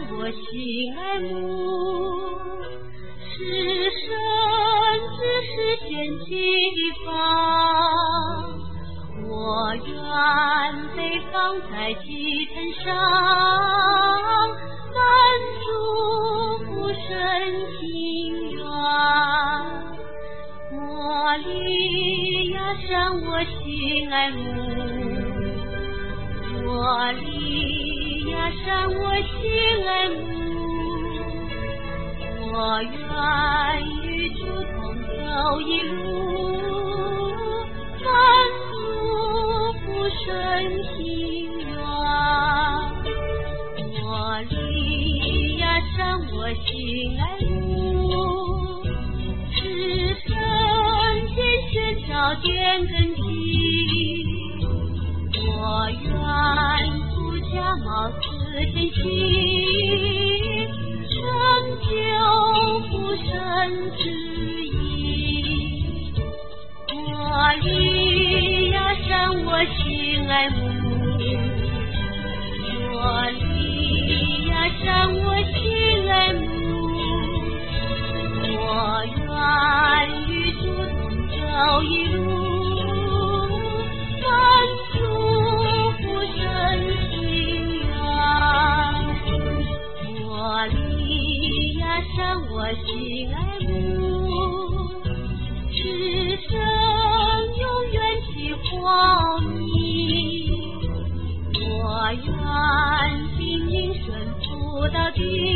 我心爱慕，是神之实现地方。我愿北方在祭坛上，满祝福神心愿。摩利亚山我心爱慕，摩利亚山我心爱慕。我愿与主同走一路，满祝福神心愿。摩利亚山我心爱慕，是神拣选召点根基。我愿不假冒此真心，成就父神旨意。摩利亚山我心爱慕，摩利亚山我心爱慕。我愿与主同走一路，满祝福神心愿。摩利亚山我心爱慕，是神永远喜欢你。我愿紧紧顺服到底。